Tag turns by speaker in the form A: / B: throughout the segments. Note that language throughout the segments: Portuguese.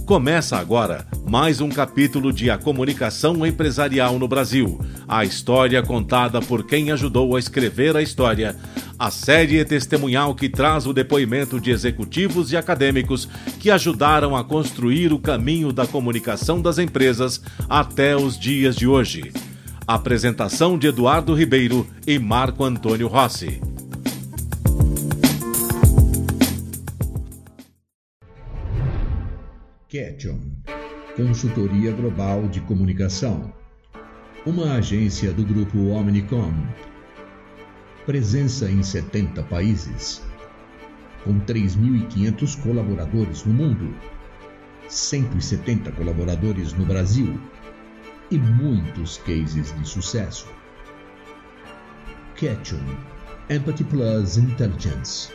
A: Começa agora mais um capítulo de A Comunicação Empresarial no Brasil. A história contada por quem ajudou a escrever a história. A série testemunhal que traz o depoimento de executivos e acadêmicos que ajudaram a construir o caminho da comunicação das empresas até os dias de hoje. Apresentação de Eduardo Ribeiro e Marco Antônio Rossi.
B: Ketchum, consultoria global de comunicação. Uma agência do grupo Omnicom. Presença em 70 países. Com 3.500 colaboradores no mundo. 170 colaboradores no Brasil. E muitos cases de sucesso. Ketchum, Empathy Plus Intelligence.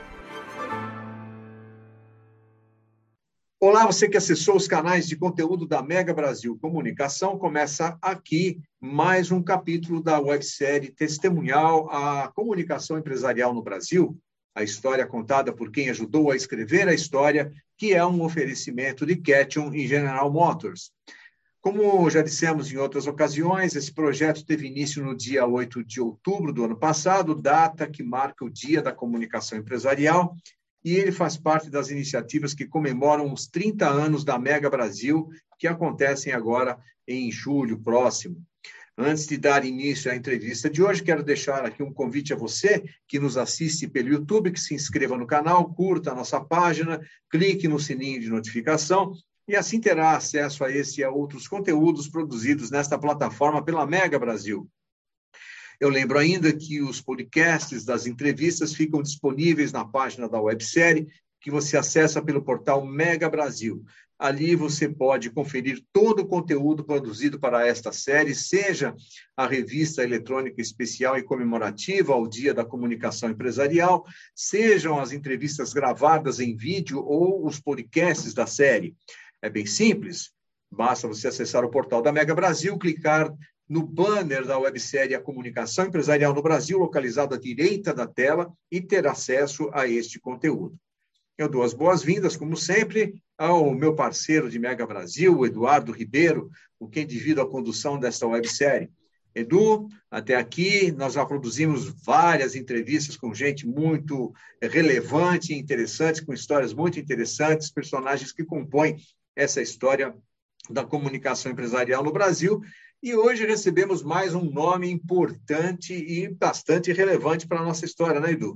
C: Olá, você que acessou os canais de conteúdo da Mega Brasil Comunicação, começa aqui mais um capítulo da websérie testemunhal à comunicação empresarial no Brasil, a história contada por quem ajudou a escrever a história, que é um oferecimento de Ketchum e General Motors. Como já dissemos em outras ocasiões, esse projeto teve início no dia 8 de outubro do ano passado, data que marca o Dia da Comunicação Empresarial, e ele faz parte das iniciativas que comemoram os 30 anos da Mega Brasil, que acontecem agora em julho próximo. Antes de dar início à entrevista de hoje, quero deixar aqui um convite a você que nos assiste pelo YouTube, que se inscreva no canal, curta a nossa página, clique no sininho de notificação e assim terá acesso a esse e a outros conteúdos produzidos nesta plataforma pela Mega Brasil. Eu lembro ainda que os podcasts das entrevistas ficam disponíveis na página da websérie, que você acessa pelo portal Mega Brasil. Ali você pode conferir todo o conteúdo produzido para esta série, seja a revista eletrônica especial e comemorativa ao Dia da Comunicação Empresarial, sejam as entrevistas gravadas em vídeo ou os podcasts da série. É bem simples, basta você acessar o portal da Mega Brasil, clicar no banner da websérie A Comunicação Empresarial no Brasil, localizado à direita da tela, e ter acesso a este conteúdo. Eu dou as boas-vindas, como sempre, ao meu parceiro de Mega Brasil, o Eduardo Ribeiro, com quem divido a condução desta websérie. Edu, até aqui nós já produzimos várias entrevistas com gente muito relevante e interessante, com histórias muito interessantes, personagens que compõem essa história da comunicação empresarial no Brasil. E hoje recebemos mais um nome importante e bastante relevante para a nossa história, né, Edu?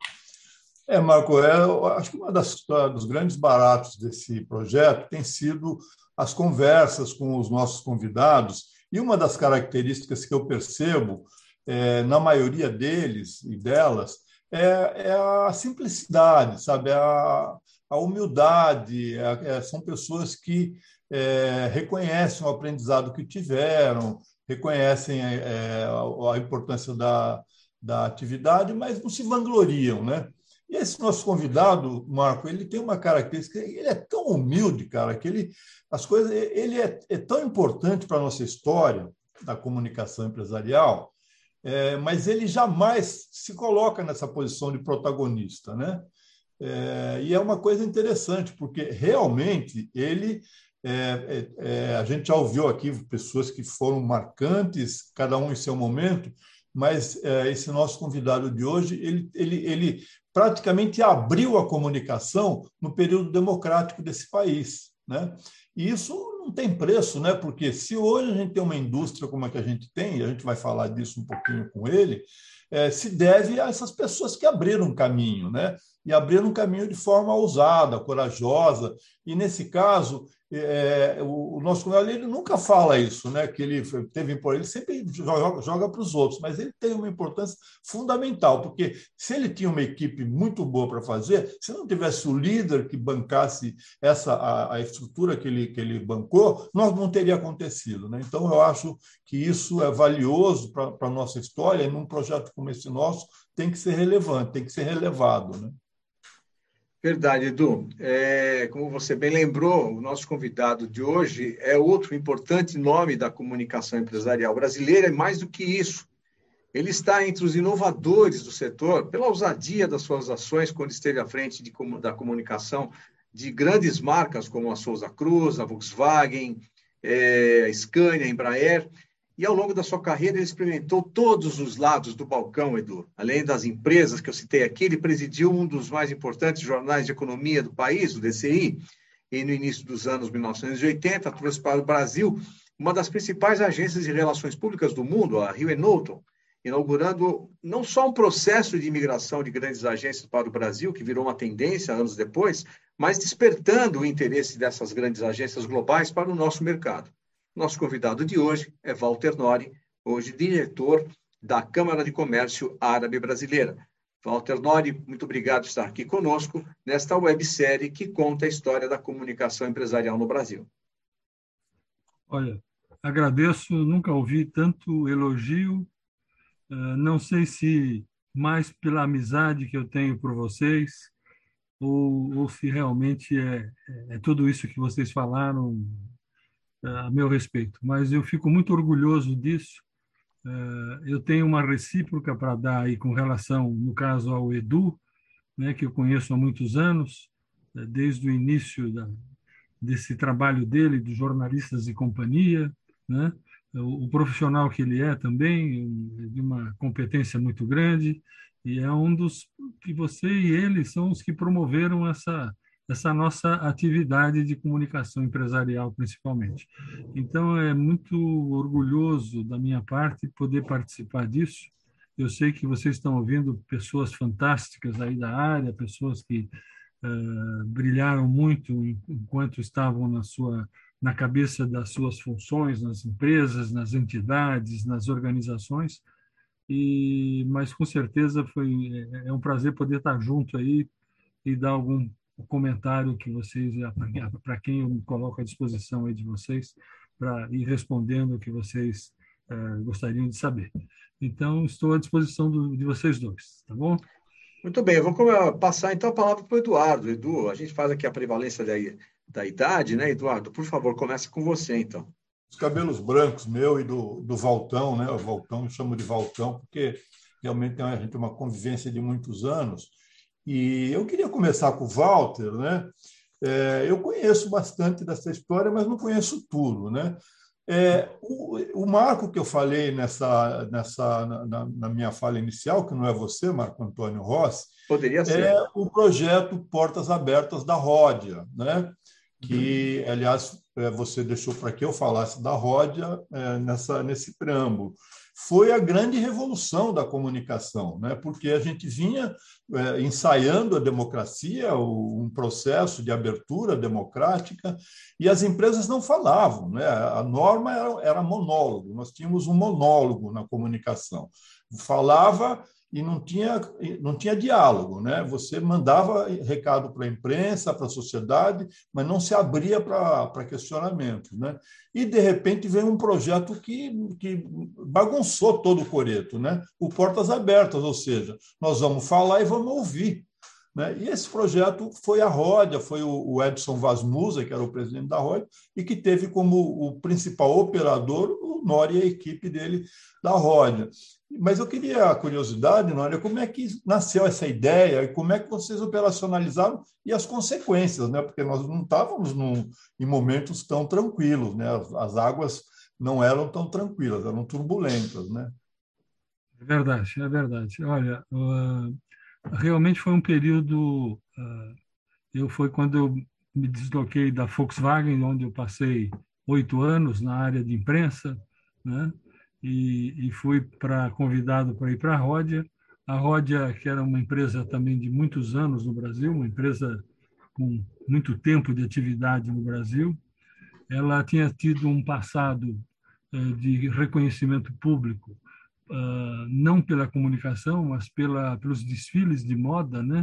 D: Marco, eu acho que dos grandes baratos desse projeto tem sido as conversas com os nossos convidados, e uma das características que eu percebo na maioria deles e delas é a simplicidade, sabe? A humildade, são pessoas que reconhecem o aprendizado que tiveram, reconhecem a importância da atividade, mas não se vangloriam, né? E esse nosso convidado, Marco, ele tem uma característica, ele é tão humilde, cara, que ele é tão importante para a nossa história da comunicação empresarial, mas ele jamais se coloca nessa posição de protagonista, né? E é uma coisa interessante, porque realmente ele... a gente já ouviu aqui pessoas que foram marcantes, cada um em seu momento, mas esse nosso convidado de hoje, ele praticamente abriu a comunicação no período democrático desse país, né? E isso não tem preço, né? Porque se hoje a gente tem uma indústria como a que a gente tem, e a gente vai falar disso um pouquinho com ele, se deve a essas pessoas que abriram um caminho, né? E abriram um caminho de forma ousada, corajosa, e nesse caso... o nosso convidado, ele nunca fala isso, né? Que ele teve por ele sempre joga para os outros, mas ele tem uma importância fundamental, porque se ele tinha uma equipe muito boa para fazer, se não tivesse o líder que bancasse a estrutura que ele bancou, não teria acontecido, né? Então eu acho que isso é valioso para a nossa história, e num projeto como esse nosso tem que ser relevante, tem que ser relevado, né?
C: Verdade, Edu. Como você bem lembrou, o nosso convidado de hoje é outro importante nome da comunicação empresarial brasileira, e mais do que isso, ele está entre os inovadores do setor pela ousadia das suas ações quando esteve à frente da comunicação de grandes marcas como a Souza Cruz, a Volkswagen, a Scania, a Embraer. E, ao longo da sua carreira, ele experimentou todos os lados do balcão, Edu. Além das empresas que eu citei aqui, ele presidiu um dos mais importantes jornais de economia do país, o DCI, e no início dos anos 1980, trouxe para o Brasil uma das principais agências de relações públicas do mundo, a Hill & Knowlton, inaugurando não só um processo de imigração de grandes agências para o Brasil, que virou uma tendência anos depois, mas despertando o interesse dessas grandes agências globais para o nosso mercado. Nosso convidado de hoje é Walter Nori, hoje diretor da Câmara de Comércio Árabe Brasileira. Walter Nori, muito obrigado por estar aqui conosco nesta websérie que conta a história da comunicação empresarial no Brasil.
E: Olha, agradeço, nunca ouvi tanto elogio, não sei se mais pela amizade que eu tenho por vocês ou se realmente é tudo isso que vocês falaram a meu respeito, mas eu fico muito orgulhoso disso. Eu tenho uma recíproca para dar aí com relação, no caso, ao Edu, né, que eu conheço há muitos anos, desde o início desse trabalho dele, de jornalistas e companhia, né, o profissional que ele é também, de uma competência muito grande, e é um dos que você e ele são os que promoveram essa nossa atividade de comunicação empresarial, principalmente. Então, é muito orgulhoso da minha parte poder participar disso. Eu sei que vocês estão ouvindo pessoas fantásticas aí da área, pessoas que brilharam muito enquanto estavam na cabeça das suas funções, nas empresas, nas entidades, nas organizações. Mas, com certeza, é um prazer poder estar junto aí e dar algum comentário que vocês, para quem eu me coloco à disposição aí de vocês, para ir respondendo o que vocês gostariam de saber. Então, estou à disposição de vocês dois, tá bom?
C: Muito bem, eu vou passar então a palavra para o Eduardo. Edu, a gente faz aqui a prevalência da idade, né, Eduardo? Por favor, começa com você, então.
D: Os cabelos brancos meu e do Valtão, né? O Valtão, eu chamo de Valtão, porque realmente a gente tem uma convivência de muitos anos. E eu queria começar com o Walter, né? Eu conheço bastante dessa história, mas não conheço tudo, né? O marco que eu falei na minha fala inicial, que não é você, Marco Antônio Rossi,
C: poderia ser,
D: é o projeto Portas Abertas da Ródia, né? Que, aliás, você deixou para que eu falasse da Ródia nesse preâmbulo. Foi a grande revolução da comunicação, né? Porque a gente vinha ensaiando a democracia, um processo de abertura democrática, e as empresas não falavam, né? A norma era monólogo, nós tínhamos um monólogo na comunicação. Falava e não tinha diálogo, né? Você mandava recado para a imprensa, para a sociedade, mas não se abria para questionamentos, né? E, de repente, veio um projeto que bagunçou todo o coreto, né? O Portas Abertas, ou seja, nós vamos falar e vamos ouvir, né? E esse projeto foi a Ródia, foi o Edson Vaz Musa, que era o presidente da Ródia, e que teve como o principal operador o Nori e a equipe dele da Ródia. Mas eu queria a curiosidade, Nori, como é que nasceu essa ideia e como é que vocês operacionalizaram e as consequências, né? Porque nós não estávamos em momentos tão tranquilos, né? As águas não eram tão tranquilas, eram turbulentas, né?
E: É verdade, é verdade. Olha, realmente foi um período. Foi quando eu me desloquei da Volkswagen, onde eu passei 8 anos na área de imprensa, né? E fui convidado para ir para a Ródia. A Ródia, que era uma empresa também de muitos anos no Brasil, uma empresa com muito tempo de atividade no Brasil, ela tinha tido um passado de reconhecimento público, não pela comunicação, mas pelos desfiles de moda, né?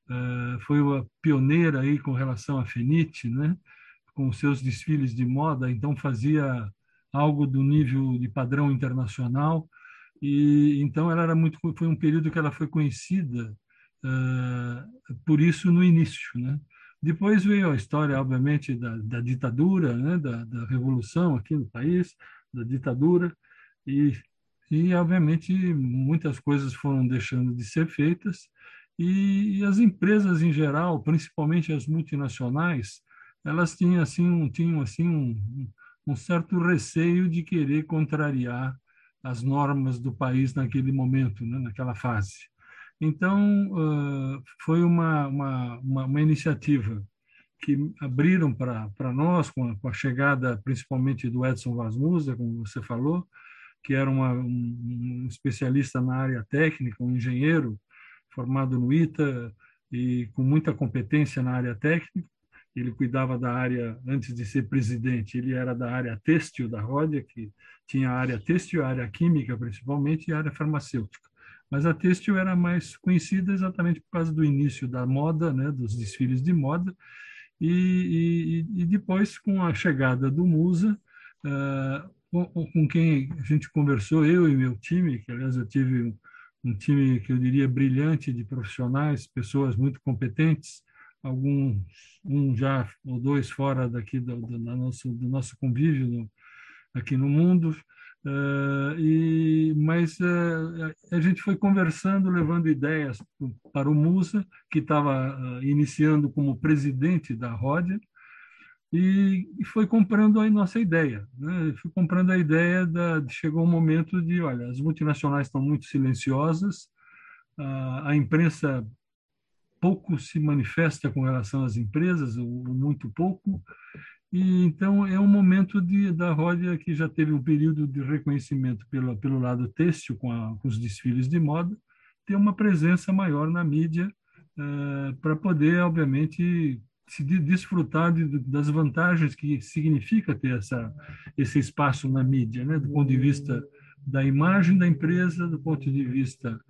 E: Foi uma pioneira aí com relação à Fenite, né? Com seus desfiles de moda, então fazia algo do nível de padrão internacional, e então foi um período que ela foi conhecida por isso no início, né? Depois veio a história, obviamente, da ditadura, né? Da revolução aqui no país, da ditadura, e obviamente muitas coisas foram deixando de ser feitas, E as empresas em geral, principalmente as multinacionais, elas tinham um certo receio de querer contrariar as normas do país naquele momento, né, naquela fase. Então, foi uma iniciativa que abriram para nós, com a chegada principalmente do Edson Vaz Musa, como você falou, que era um especialista na área técnica, um engenheiro formado no ITA e com muita competência na área técnica. Ele cuidava da área, antes de ser presidente, ele era da área têxtil da Ródia, que tinha a área têxtil, a área química principalmente, e a área farmacêutica. Mas a têxtil era mais conhecida exatamente por causa do início da moda, né, dos desfiles de moda, e depois, com a chegada do Musa, com quem a gente conversou, eu e meu time, que aliás eu tive um time que eu diria brilhante de profissionais, pessoas muito competentes, um já ou dois fora daqui do nosso convívio aqui no mundo, mas a gente foi conversando, levando ideias para o Musa, que estava iniciando como presidente da Ródia, e foi comprando a nossa ideia, né? Fui comprando a ideia chegou um momento de, olha, as multinacionais estão muito silenciosas, a imprensa pouco se manifesta com relação às empresas, ou muito pouco, e então é um momento da Ródia, que já teve um período de reconhecimento pelo lado têxtil, com os desfiles de moda, ter uma presença maior na mídia, para poder, obviamente, se desfrutar das vantagens que significa ter esse espaço na mídia, né? Do ponto de vista da imagem da empresa, do ponto de vista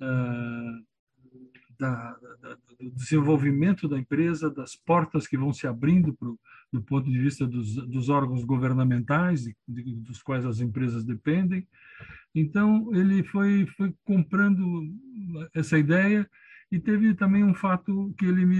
E: do desenvolvimento da empresa, das portas que vão se abrindo do ponto de vista dos órgãos governamentais, dos quais as empresas dependem. Então, ele foi comprando essa ideia, e teve também um fato que ele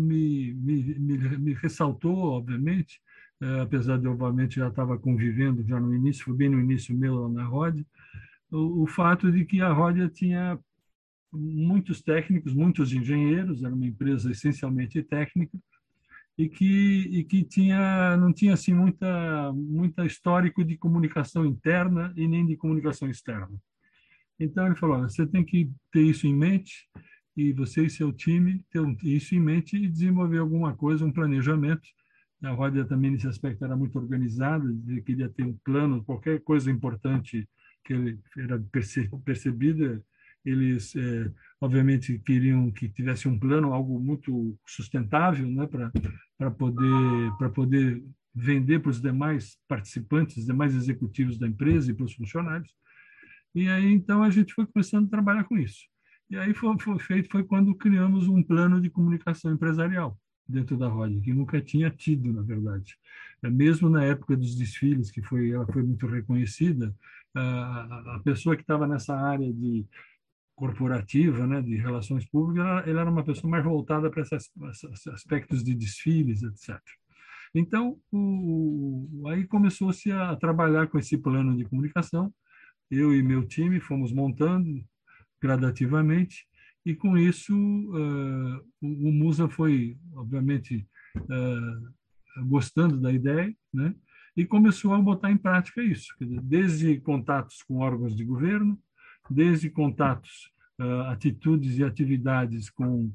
E: me ressaltou, obviamente, apesar de, obviamente, já estava convivendo já no início, foi bem no início meu na Ródia, o fato de que a Ródia tinha muitos técnicos, muitos engenheiros, era uma empresa essencialmente técnica, e que não tinha assim muita histórico de comunicação interna e nem de comunicação externa. Então ele falou: olha, você tem que ter isso em mente, e você e seu time ter isso em mente e desenvolver alguma coisa, um planejamento. A Ródia também nesse aspecto era muito organizada, queria ter um plano, qualquer coisa importante que ele era percebida, eles obviamente queriam que tivesse um plano, algo muito sustentável, né, para poder vender para os demais participantes, os demais executivos da empresa e para os funcionários. E aí então a gente foi começando a trabalhar com isso. E aí foi quando criamos um plano de comunicação empresarial dentro da Ródia, que nunca tinha tido, na verdade. Mesmo na época dos desfiles, ela foi muito reconhecida, a pessoa que estava nessa área de corporativa, né, de relações públicas, ela era uma pessoa mais voltada para esses aspectos de desfiles, etc. Então, aí começou-se a trabalhar com esse plano de comunicação. Eu e meu time fomos montando gradativamente, e com isso o Musa foi, obviamente, gostando da ideia, né, e começou a botar em prática isso, desde contatos com órgãos de governo, desde contatos, atitudes e atividades com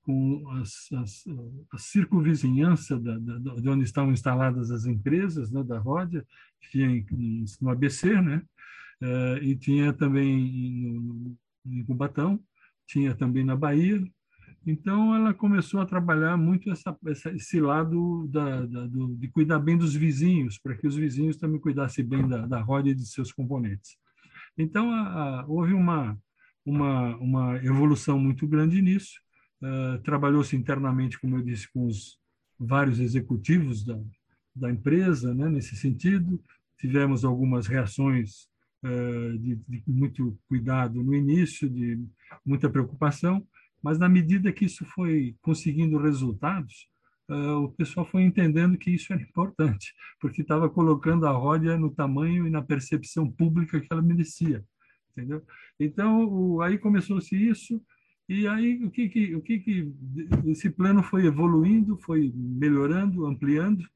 E: a circunvizinhança de onde estavam instaladas as empresas, né, da Ródia, que tinha no ABC, né, e tinha também em Cubatão, tinha também na Bahia. Então, ela começou a trabalhar muito esse lado de cuidar bem dos vizinhos, para que os vizinhos também cuidassem bem da Ródia e de seus componentes. Então, houve uma evolução muito grande nisso. Trabalhou-se internamente, como eu disse, com os vários executivos da empresa, né, nesse sentido. Tivemos algumas reações de muito cuidado no início, de muita preocupação, mas na medida que isso foi conseguindo resultados, o pessoal foi entendendo que isso era importante, porque estava colocando a Ródia no tamanho e na percepção pública que ela merecia, entendeu? Então, aí começou-se isso, E aí esse plano foi evoluindo, foi melhorando, ampliando,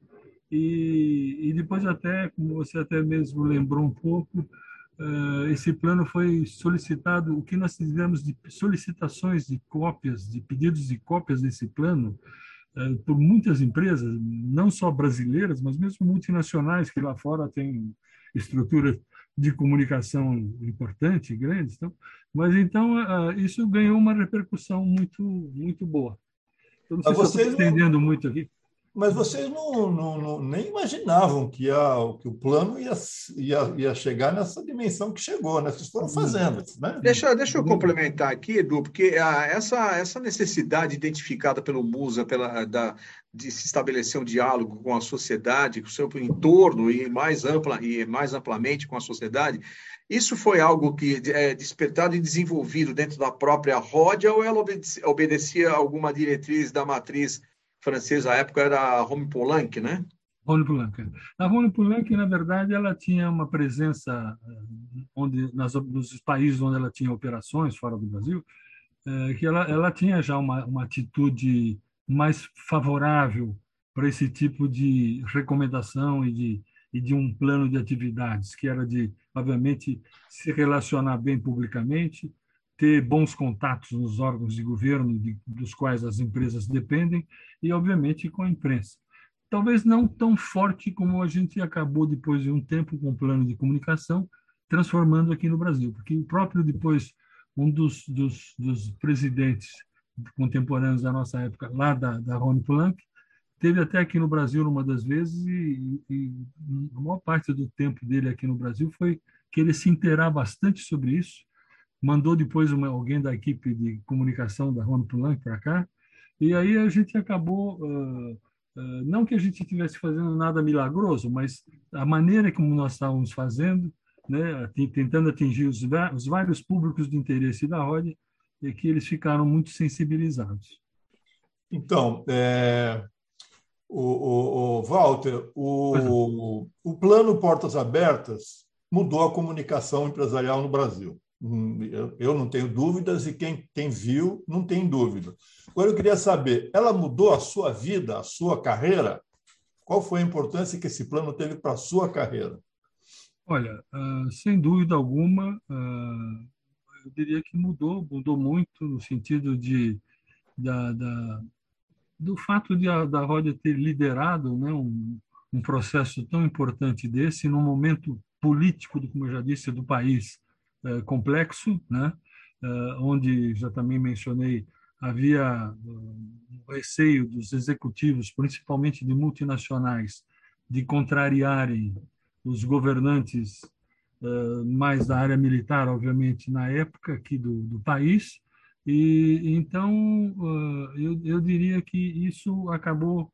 E: e depois até, como você até mesmo lembrou um pouco, esse plano foi solicitado, o que nós tivemos de solicitações de cópias, de pedidos de cópias desse plano, por muitas empresas, não só brasileiras, mas mesmo multinacionais, que lá fora têm estruturas de comunicação importante, grandes. Então, mas então isso ganhou uma repercussão muito boa. Eu não sei se eu estou entendendo muito aqui.
D: Mas vocês nem imaginavam que o plano ia chegar nessa dimensão que chegou, né? Vocês foram fazendo, né?
C: Deixa eu complementar aqui, Edu, porque essa necessidade identificada pelo Musa de se estabelecer um diálogo com a sociedade, com o seu entorno e mais amplamente com a sociedade, isso foi algo que é despertado e desenvolvido dentro da própria Ródia, ou ela obedecia a alguma diretriz da matriz francesa? À época era a Rome Poulenc, né?
E: Rony Poulenc. A Rony Poulenc, na verdade, ela tinha uma presença nos países onde ela tinha operações fora do Brasil, que ela tinha já uma atitude mais favorável para esse tipo de recomendação e de um plano de atividades, que era de, obviamente, se relacionar bem publicamente, ter bons contatos nos órgãos de governo dos quais as empresas dependem e, obviamente, com a imprensa. Talvez não tão forte como a gente acabou, depois de um tempo, com o plano de comunicação, transformando aqui no Brasil, porque o próprio depois, um dos presidentes contemporâneos da nossa época, lá da Rony Poulenc, teve até aqui no Brasil uma das vezes e a maior parte do tempo dele aqui no Brasil foi que ele se inteirar bastante sobre isso, mandou depois alguém da equipe de comunicação da Rony Poulenc para cá, e aí a gente acabou, não que a gente estivesse fazendo nada milagroso, mas a maneira como nós estávamos fazendo, né, tentando atingir os vários públicos de interesse da Ródia, é que eles ficaram muito sensibilizados.
D: Então, Walter, o plano Portas Abertas mudou a comunicação empresarial no Brasil. Eu não tenho dúvidas e quem viu não tem dúvida. Agora, eu queria saber, ela mudou a sua vida, a sua carreira? Qual foi a importância que esse plano teve para a sua carreira?
E: Olha, sem dúvida alguma, eu diria que mudou muito no sentido do fato da Ródia ter liderado, né, um processo tão importante desse, num momento político, como eu já disse, do país complexo, né, onde, já também mencionei, havia um receio dos executivos, principalmente de multinacionais, de contrariarem os governantes mais da área militar, obviamente, na época aqui do país. E então eu diria que isso acabou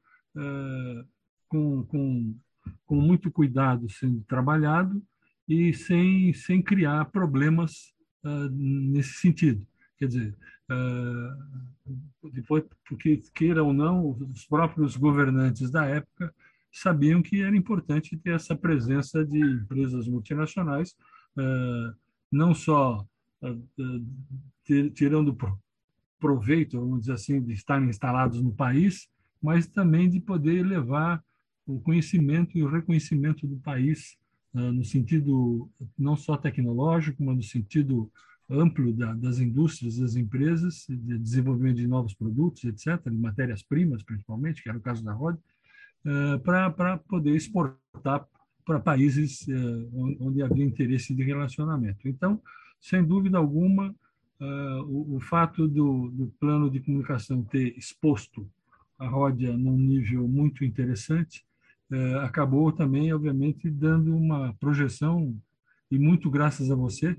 E: com muito cuidado sendo trabalhado e sem criar problemas nesse sentido. Quer dizer, depois, porque queira ou não, os próprios governantes da época sabiam que era importante ter essa presença de empresas multinacionais, não só tirando proveito, vamos dizer assim, de estarem instalados no país, mas também de poder levar o conhecimento e o reconhecimento do país no sentido não só tecnológico, mas no sentido amplo das indústrias, das empresas, de desenvolvimento de novos produtos, etc., de matérias-primas, principalmente, que era o caso da Ródia, para poder exportar para países onde havia interesse de relacionamento. Então, sem dúvida alguma, o fato do plano de comunicação ter exposto a Ródia num nível muito interessante acabou também, obviamente, dando uma projeção, e muito graças a você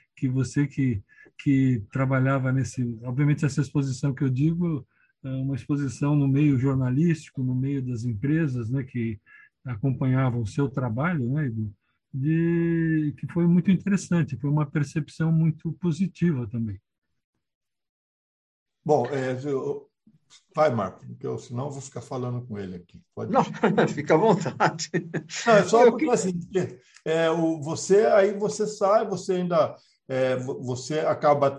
E: que trabalhava obviamente, essa exposição que eu digo, uma exposição no meio jornalístico, no meio das empresas, né, que acompanhavam o seu trabalho, né, que foi muito interessante, foi uma percepção muito positiva também.
D: Bom, vai, Marco, porque senão eu vou ficar falando com ele aqui. Pode
C: não, fica à vontade.
D: Não, é só porque assim, você sai, você ainda você acaba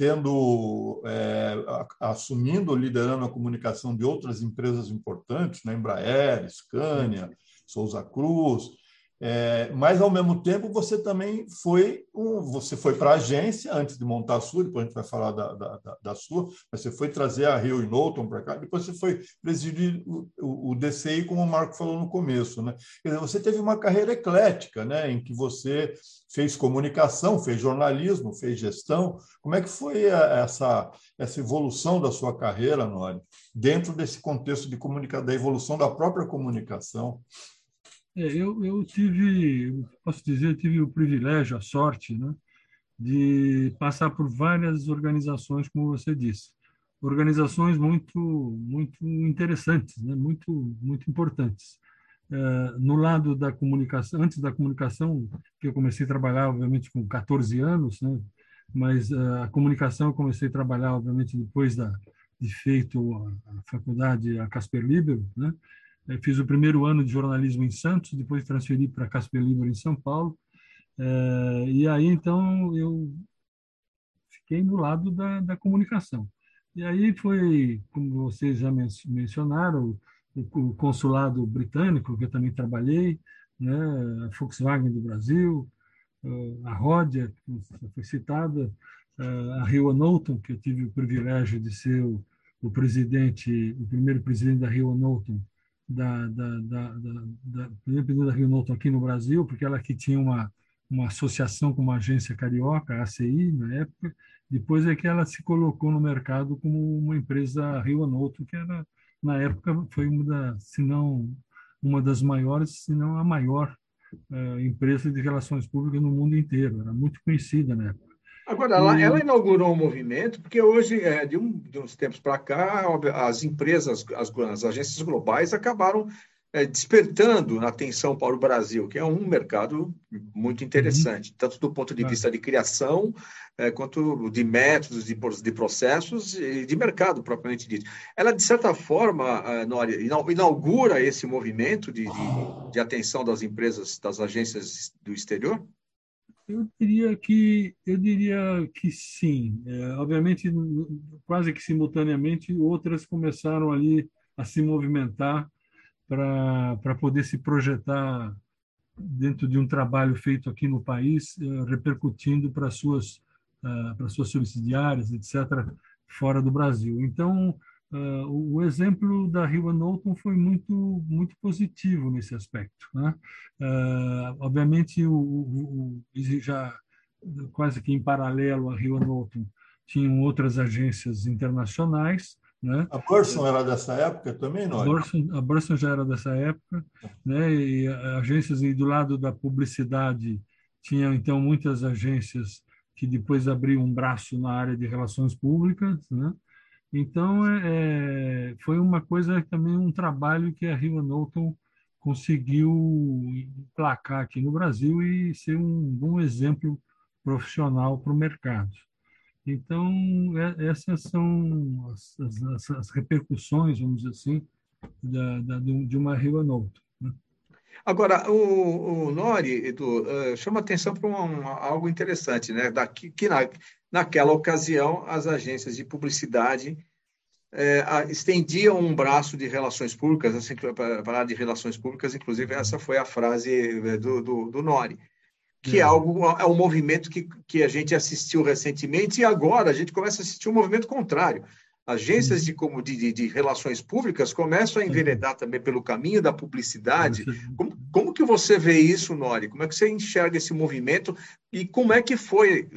D: assumindo, liderando a comunicação de outras empresas importantes, né? Embraer, Scania, Souza Cruz, mas, ao mesmo tempo, você também foi para a agência, antes de montar a sua, depois a gente vai falar da sua, mas você foi trazer a Hill Knowlton para cá, depois você foi presidir o DCI, como o Marco falou no começo, né? Quer dizer, você teve uma carreira eclética, né? Em que você fez comunicação, fez jornalismo, fez gestão. Como é que foi essa evolução da sua carreira, Nori, dentro desse contexto da evolução da própria comunicação?
E: Eu tive, posso dizer, eu tive o privilégio, a sorte, né, de passar por várias organizações, como você disse, organizações muito interessantes, né, muito importantes. No lado da comunicação, antes da comunicação, que eu comecei a trabalhar, obviamente, com 14 anos, né, mas a comunicação eu comecei a trabalhar, obviamente, depois de feito a faculdade, a Casper Libero, né. Eu fiz o primeiro ano de jornalismo em Santos, depois transferi para Casper Libero em São Paulo. E aí, então, eu fiquei do lado da comunicação. E aí foi, como vocês já mencionaram, o consulado britânico, que eu também trabalhei, né, a Volkswagen do Brasil, a Rodia, que foi citada, a Hill Knowlton, que eu tive o privilégio de ser o primeiro presidente da Hill Knowlton, primeiro presidente da Hill Knowlton aqui no Brasil, porque ela que tinha uma associação com uma agência carioca, a ACI, na época. Depois é que ela se colocou no mercado como uma empresa Hill Knowlton, que era, na época, foi se não uma das maiores, se não a maior empresa de relações públicas no mundo inteiro. Era muito conhecida na época.
C: Agora, ela inaugurou um movimento, porque hoje, de uns tempos para cá, as empresas, as agências globais acabaram despertando a atenção para o Brasil, que é um mercado muito interessante, tanto do ponto de vista de criação, quanto de métodos, de processos e de mercado, propriamente dito. Ela, de certa forma, Nori, inaugura esse movimento de atenção das empresas, das agências do exterior?
E: Eu diria que sim. Obviamente, quase que simultaneamente, outras começaram ali a se movimentar para poder se projetar dentro de um trabalho feito aqui no país, repercutindo para suas subsidiárias, etc., fora do Brasil. Então, o exemplo da Hill Knowlton foi muito positivo nesse aspecto, né? Obviamente, já quase que em paralelo a Hill Knowlton tinham outras agências internacionais, né?
D: A Burson era dessa época também, não?
E: A Burson já era dessa época, né? E agências, e do lado da publicidade tinha então muitas agências que depois abriam um braço na área de relações públicas, né? Então, foi uma coisa, também um trabalho que a Hill Knowlton conseguiu emplacar aqui no Brasil e ser um bom exemplo profissional para o mercado. Então, essas são as repercussões, vamos dizer assim, de uma Hill Knowlton, né?
C: Agora, o Nori, Edu, chama atenção para algo interessante, né? Naquela ocasião, as agências de publicidade estendiam um braço de relações públicas, assim, para falar de relações públicas, inclusive essa foi a frase do Nori, que é um movimento que a gente assistiu recentemente, e agora a gente começa a assistir um movimento contrário. Agências de relações públicas começam a enveredar também pelo caminho da publicidade. Como que você vê isso, Nori? Como é que você enxerga esse movimento e como é que foi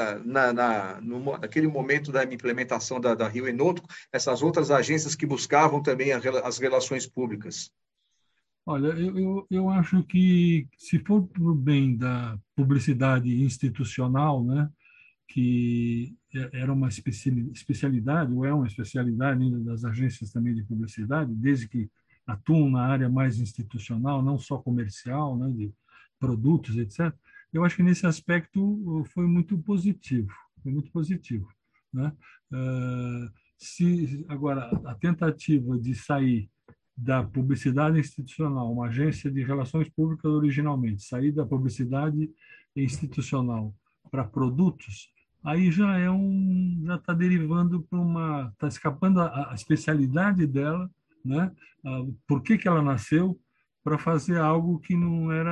C: naquele momento da implementação da Hill Knowlton, essas outras agências que buscavam também as relações públicas?
E: Olha, eu acho que, se for para o bem da publicidade institucional, né, que era uma especialidade, ou é uma especialidade ainda das agências também de publicidade, desde que atuam na área mais institucional, não só comercial, né, de produtos, etc. Eu acho que nesse aspecto foi muito positivo, né? Agora, a tentativa de sair da publicidade institucional, uma agência de relações públicas originalmente, sair da publicidade institucional para produtos, aí já está derivando para está escapando a especialidade dela, né? Por que ela nasceu, para fazer algo que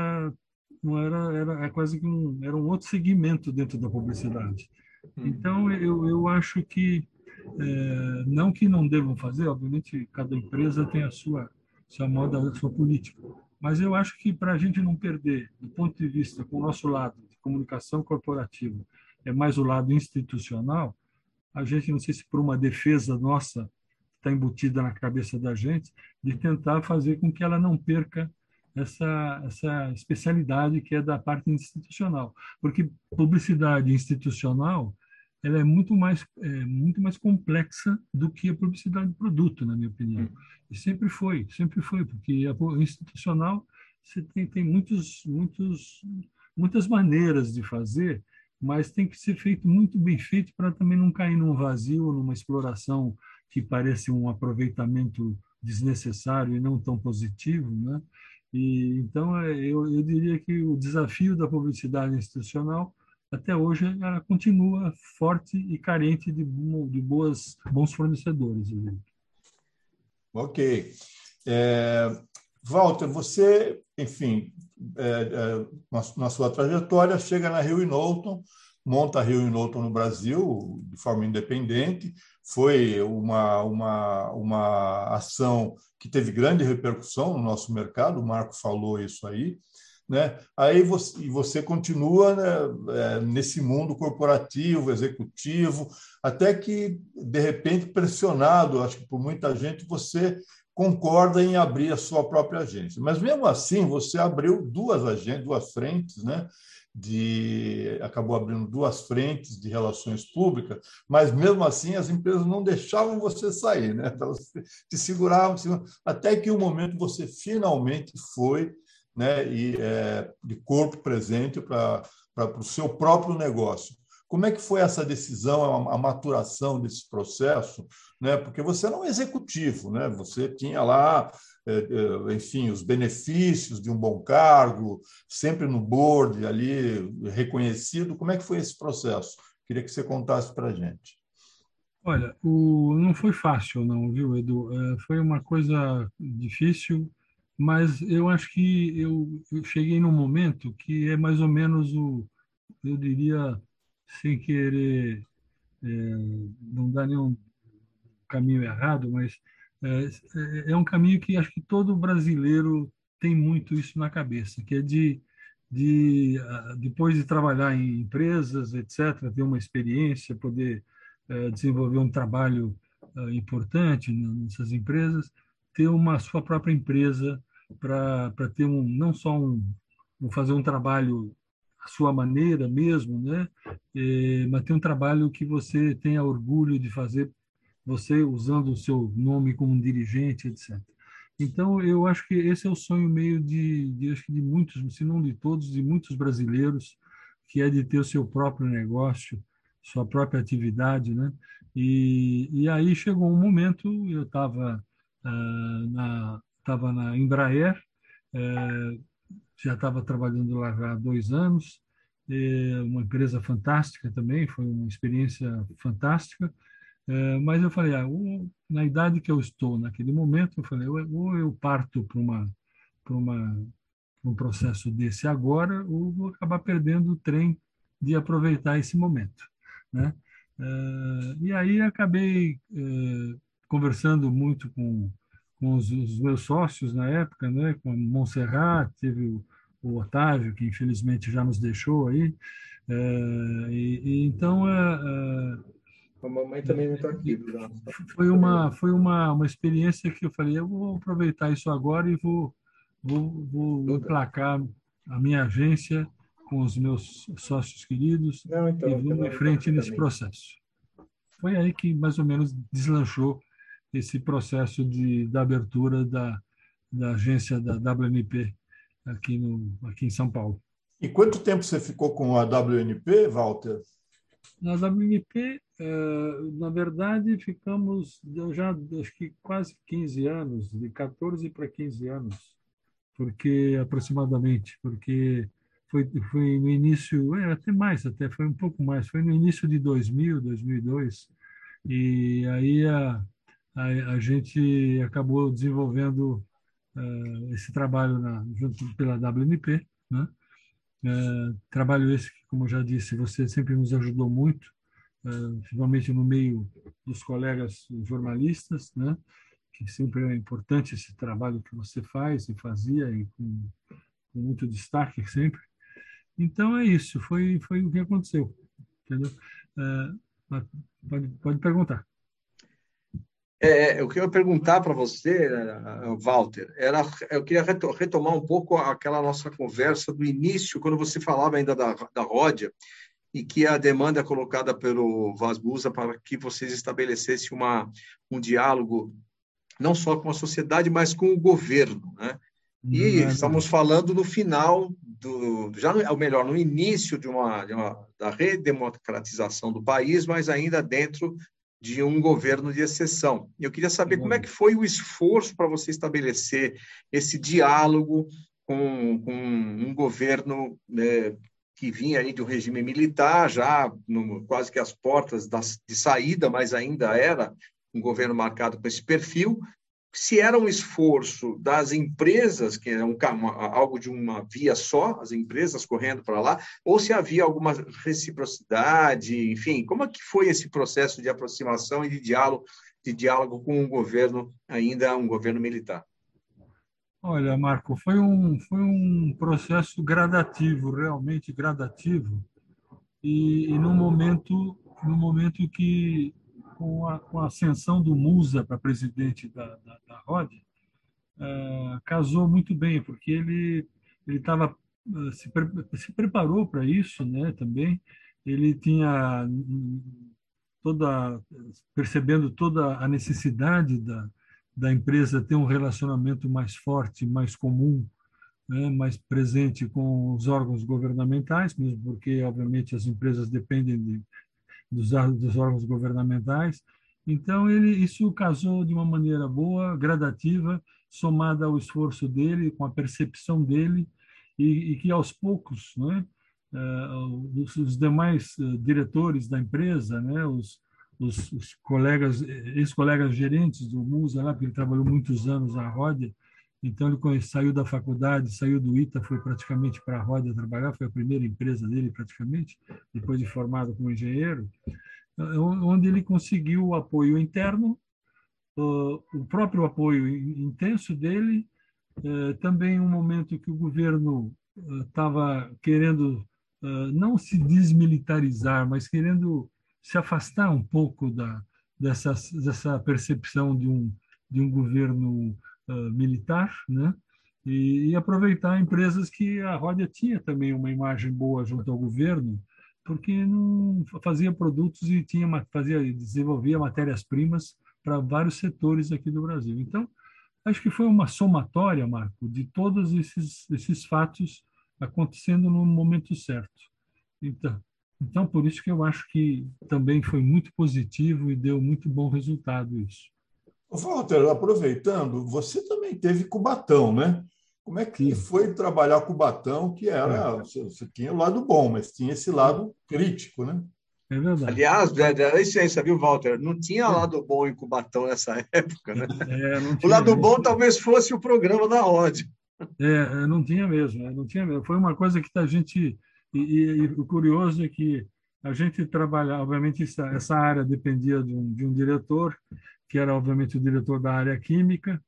E: era quase que era um outro segmento dentro da publicidade. Então, eu acho que, não que não devam fazer, obviamente, cada empresa tem a sua moda, a sua política, mas eu acho que para a gente não perder, do ponto de vista com o nosso lado de comunicação corporativa, é mais o lado institucional, a gente, não sei se por uma defesa nossa, está embutida na cabeça da gente, de tentar fazer com que ela não perca essa especialidade que é da parte institucional. Porque publicidade institucional ela é muito mais complexa do que a publicidade de produto, na minha opinião. E sempre foi, porque a institucional você tem muitas maneiras de fazer, mas tem que ser feito muito bem feito para também não cair num vazio, numa exploração que parece um aproveitamento desnecessário e não tão positivo, né? E então eu diria que o desafio da publicidade institucional até hoje ela continua forte e carente de bons fornecedores.
D: Ok. Walter, você, enfim, na sua trajetória, chega na Hill & Knowlton, monta a Hill & Knowlton no Brasil de forma independente. Foi uma ação que teve grande repercussão no nosso mercado, o Marco falou isso aí, né? Aí você continua, né, nesse mundo corporativo, executivo, até que, de repente, pressionado, acho que por muita gente, você concorda em abrir a sua própria agência. Mas, mesmo assim, você abriu duas frentes, né? Acabou abrindo duas frentes de relações públicas, mas, mesmo assim, as empresas não deixavam você sair, né? Elas te seguravam, até que um momento você finalmente foi, né, de corpo presente para o seu próprio negócio. Como é que foi essa decisão, a maturação desse processo, né? Porque você era um executivo, né? Você tinha lá, enfim, os benefícios de um bom cargo, sempre no board ali, reconhecido. Como é que foi esse processo? Queria que você contasse para a gente.
E: Olha, não foi fácil, não, viu, Edu? Foi uma coisa difícil, mas eu acho que eu cheguei num momento que é mais ou menos eu diria, sem querer, não dar nenhum caminho errado, mas é um caminho que acho que todo brasileiro tem muito isso na cabeça, que é depois de trabalhar em empresas, etc., ter uma experiência, poder desenvolver um trabalho importante nessas empresas, ter uma sua própria empresa para ter não só vou fazer um trabalho à sua maneira mesmo, né? Mas ter um trabalho que você tenha orgulho de fazer, você usando o seu nome como dirigente, etc. Então, eu acho que esse é o sonho meio acho que de muitos, se não de todos, de muitos brasileiros, que é de ter o seu próprio negócio, sua própria atividade, né? E aí chegou um momento, eu estava na Embraer, já estava trabalhando lá há 2 anos, uma empresa fantástica também, foi uma experiência fantástica, mas eu falei, na idade que eu estou naquele momento, eu falei, ou eu parto para um processo desse agora, ou vou acabar perdendo o trem de aproveitar esse momento, né? E aí acabei conversando muito com os meus sócios na época, né? Com a Montserrat, teve o Otávio, que infelizmente já nos deixou aí, então
C: a mamãe também não está aqui.
E: Foi uma experiência que eu falei, eu vou aproveitar isso agora e vou emplacar a minha agência com os meus sócios queridos e vamos em frente nesse processo. Foi aí que mais ou menos deslanchou esse processo da abertura da agência da WNP aqui em São Paulo.
D: E quanto tempo você ficou com a WNP, Walter?
E: Na WNP, na verdade, ficamos já acho que quase 15 anos, de 14 para 15 anos, aproximadamente, porque foi no início, até mais, até foi um pouco mais, foi no início de 2000, 2002, e aí a gente acabou desenvolvendo esse trabalho junto pela WMP, né? Trabalho esse que, como eu já disse, você sempre nos ajudou muito, principalmente no meio dos colegas jornalistas, né? Que sempre é importante esse trabalho que você faz e fazia, e com muito destaque sempre. Então é isso, foi o que aconteceu, entendeu? Mas pode perguntar.
C: O que eu ia perguntar para você, Walter, eu queria retomar um pouco aquela nossa conversa do início, quando você falava ainda da Ródia, e que a demanda colocada pelo Vasbusa para que vocês estabelecessem um diálogo não só com a sociedade, mas com o governo, né? E estamos falando no final ou melhor, no início da redemocratização do país, mas ainda dentro de um governo de exceção. Eu queria saber como é que foi o esforço para você estabelecer esse diálogo com um governo, né, que vinha aí de um regime militar, já quase que às portas de saída, mas ainda era um governo marcado com esse perfil. Se era um esforço das empresas, que era algo de uma via só, as empresas correndo para lá, ou se havia alguma reciprocidade, enfim, como é que foi esse processo de aproximação e de diálogo com um governo, ainda um governo militar?
E: Olha, Marco, foi um processo gradativo, realmente gradativo, e no momento que, com a ascensão do Musa para presidente da ROD, casou muito bem, porque ele estava se preparou para isso, né? Também ele tinha percebendo toda a necessidade da empresa ter um relacionamento mais forte, mais comum, né, mais presente com os órgãos governamentais, mesmo porque, obviamente, as empresas dependem dos órgãos governamentais. Então, isso casou de uma maneira boa, gradativa, somada ao esforço dele, com a percepção dele, e que, aos poucos, né, os demais diretores da empresa, né, os colegas, ex-colegas gerentes do Musa, lá, porque ele trabalhou muitos anos na Rodia, então ele saiu da faculdade, saiu do ITA, foi praticamente para a Rodia trabalhar, foi a primeira empresa dele praticamente, depois de formado como engenheiro, onde ele conseguiu o apoio interno, o próprio apoio intenso dele, também um momento que o governo estava querendo não se desmilitarizar, mas querendo se afastar um pouco dessa percepção de um governo militar, né? E aproveitar empresas que a Rodia tinha também uma imagem boa junto ao governo, porque não fazia produtos e desenvolvia matérias-primas para vários setores aqui do Brasil. Então, acho que foi uma somatória, Marco, de todos esses fatos acontecendo no momento certo. Então, por isso que eu acho que também foi muito positivo e deu muito bom resultado isso.
D: Walter, aproveitando, você também teve Cubatão, né? Como é que foi trabalhar Cubatão, que era, você tinha o lado bom, mas tinha esse lado crítico, né?
E: É verdade.
C: Aliás, é licença, viu, Walter? Não tinha lado bom em Cubatão nessa época, né? O lado bom talvez fosse o programa da Rodia.
E: Não tinha mesmo, não tinha mesmo. Foi uma coisa que a gente... E o curioso é que a gente trabalhava, obviamente, essa área dependia de um diretor, que era, obviamente, o diretor da área química.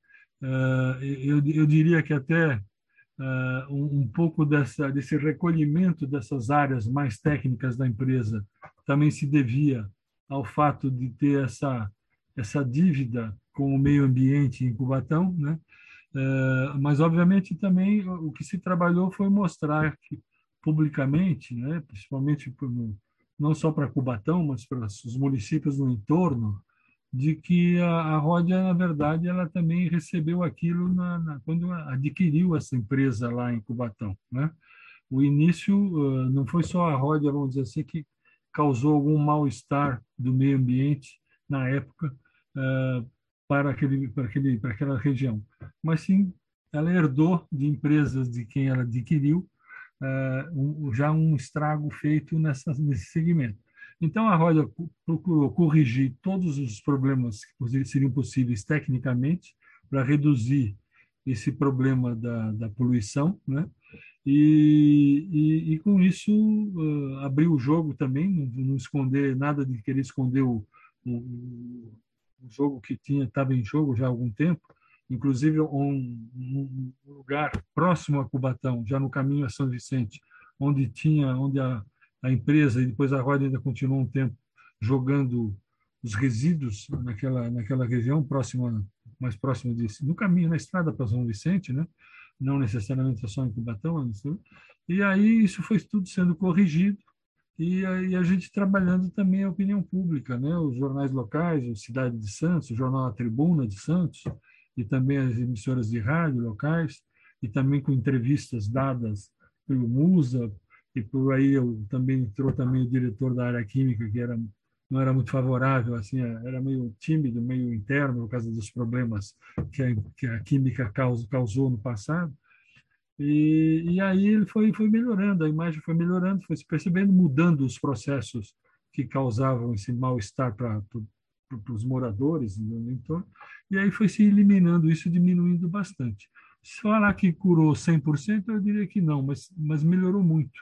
E: Eu diria que até um pouco desse recolhimento dessas áreas mais técnicas da empresa também se devia ao fato de ter essa dívida com o meio ambiente em Cubatão, né? Mas, obviamente, também o que se trabalhou foi mostrar que, publicamente, né, principalmente não só para Cubatão, mas para os municípios no entorno, de que a Rodia, na verdade, ela também recebeu aquilo quando adquiriu essa empresa lá em Cubatão, né? O início não foi só a Rodia, vamos dizer assim, que causou algum mal-estar do meio ambiente na época para aquela região, mas sim ela herdou de empresas de quem ela adquiriu já um estrago feito nesse segmento. Então, a Rodia procurou corrigir todos os problemas que seriam possíveis tecnicamente para reduzir esse problema da poluição, né? E com isso abriu o jogo também, não esconder nada de querer esconder o jogo que estava em jogo já há algum tempo, inclusive um lugar próximo a Cubatão, já no caminho a São Vicente, onde a empresa, e depois a Rodia ainda continuou um tempo jogando os resíduos naquela região mais próxima no caminho, na estrada para São Vicente, né? Não necessariamente só em Cubatão. E aí isso foi tudo sendo corrigido, e aí a gente trabalhando também a opinião pública, né? Os jornais locais, o Cidade de Santos, o jornal A Tribuna de Santos, e também as emissoras de rádio locais, e também com entrevistas dadas pelo Musa, e por aí entrou também o diretor da área química, que não era muito favorável, assim, era meio tímido, meio interno, por causa dos problemas que a química causou no passado. E aí ele foi melhorando, a imagem foi melhorando, foi se percebendo, mudando os processos que causavam esse mal-estar para os moradores no entorno, e aí foi se eliminando isso, diminuindo bastante. Se falar que curou 100%, eu diria que não, mas melhorou muito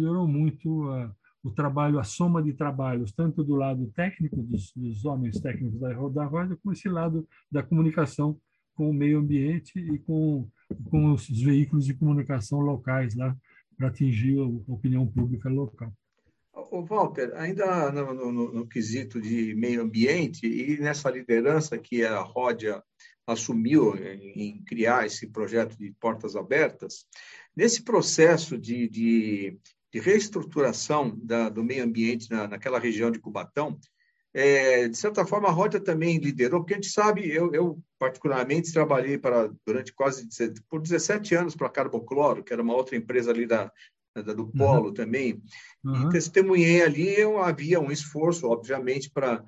E: o trabalho, a soma de trabalhos, tanto do lado técnico, dos homens técnicos da Rodia, como esse lado da comunicação com o meio ambiente e com os veículos de comunicação locais lá, para atingir a opinião pública local.
C: O Walter, ainda no quesito de meio ambiente e nessa liderança que a Rodia assumiu em criar esse projeto de portas abertas, nesse processo de reestruturação do meio ambiente naquela região de Cubatão, de certa forma, a Rodia também liderou, porque a gente sabe, eu particularmente trabalhei durante por 17 anos para a Carbocloro, que era uma outra empresa ali do Polo também, e testemunhei ali, havia um esforço, obviamente, para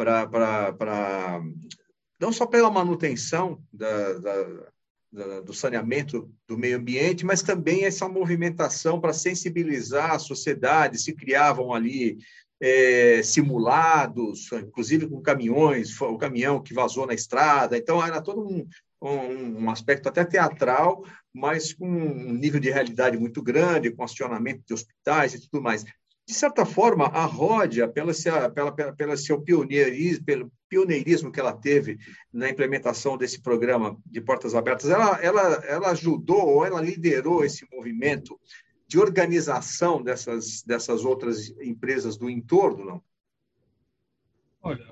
C: não só pela manutenção do saneamento do meio ambiente, mas também essa movimentação para sensibilizar a sociedade. Se criavam ali simulados, inclusive com caminhões, o caminhão que vazou na estrada. Então, era todo um aspecto até teatral, mas com um nível de realidade muito grande, com acionamento de hospitais e tudo mais. De certa forma, a Rodia, pelo seu pioneirismo que ela teve na implementação desse programa de portas abertas, ela ajudou ou ela liderou esse movimento de organização dessas outras empresas do entorno, não?
E: Olha,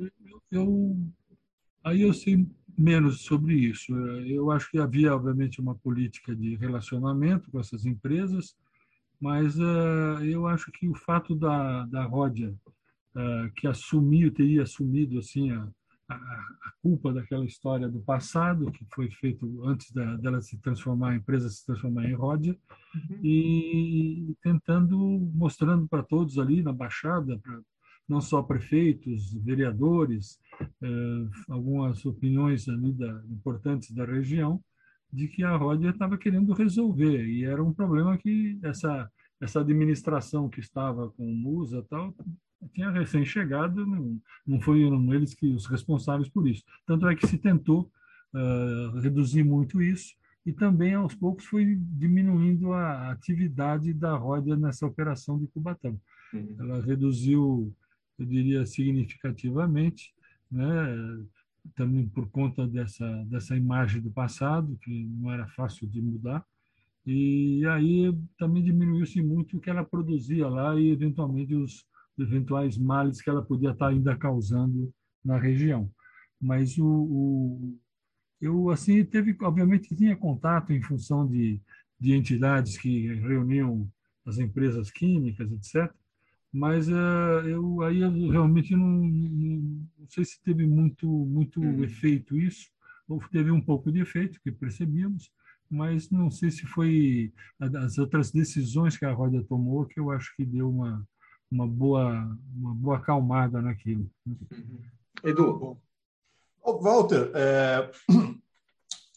E: aí eu sei menos sobre isso. Eu acho que havia, obviamente, uma política de relacionamento com essas empresas, mas eu acho que o fato da Rodia, que teria assumido assim, a culpa daquela história do passado, que foi feito antes dela a empresa se transformar em Rodia, e mostrando para todos ali na Baixada, não só prefeitos, vereadores, algumas opiniões ali importantes da região, de que a Rodia estava querendo resolver, e era um problema que essa administração que estava com o Musa tal tinha recém-chegado, não foram eles os responsáveis por isso. Tanto é que se tentou reduzir muito isso, e também, aos poucos, foi diminuindo a atividade da Rodia nessa operação de Cubatão. Ela reduziu, eu diria, significativamente, né? Também por conta dessa imagem do passado, que não era fácil de mudar, e aí também diminuiu-se muito o que ela produzia lá e, eventualmente, os eventuais males que ela podia estar ainda causando na região. Mas eu, assim, obviamente, tinha contato em função de entidades que reuniam as empresas químicas, etc., mas eu realmente não sei se teve muito efeito isso, ou teve um pouco de efeito, que percebíamos, mas não sei se foi as outras decisões que a Rodia tomou, que eu acho que deu uma boa acalmada naquilo.
C: Edu.
D: Walter,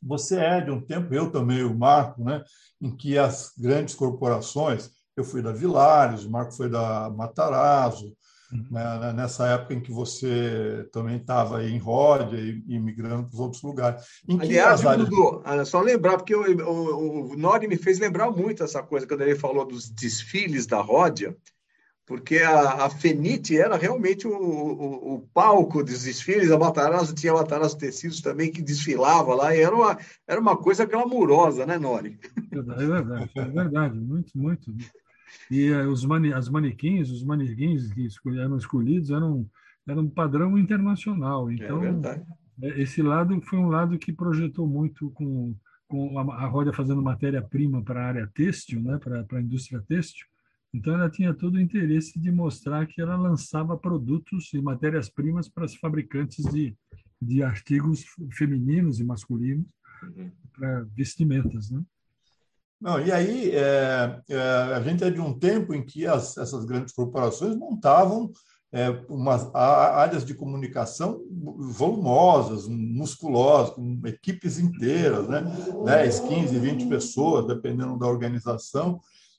D: você é de um tempo, eu também, o Marco, né, em que as grandes corporações, eu fui da Villares, o Marco foi da Matarazzo, né, nessa época em que você também estava aí em Ródia e migrando para os outros lugares, em que
C: Aliás,
D: as
C: viu,
D: áreas...
C: Dudu, só lembrar, porque o Nori me fez lembrar muito essa coisa, quando ele falou dos desfiles da Ródia, porque a Fenite era realmente o palco dos desfiles, a Matarazzo tinha a Matarazzo Tecidos também, que desfilava lá, e era uma coisa glamurosa, né, Nori?
E: É verdade, muito, muito. E os manequins que eram escolhidos eram um padrão internacional.
C: É
E: Então,
C: verdade.
E: esse lado foi um lado que projetou muito com a Rodia fazendo matéria-prima para a área têxtil, né, para a indústria têxtil. Então, ela tinha todo o interesse de mostrar que ela lançava produtos e matérias-primas para os fabricantes de artigos femininos e masculinos
C: Uhum.
E: para vestimentas, né?
D: Não, e aí a gente é de um tempo em que essas grandes corporações montavam umas áreas de comunicação volumosas, musculosas, com equipes inteiras, né? 10, 15, 20 pessoas, dependendo da organização.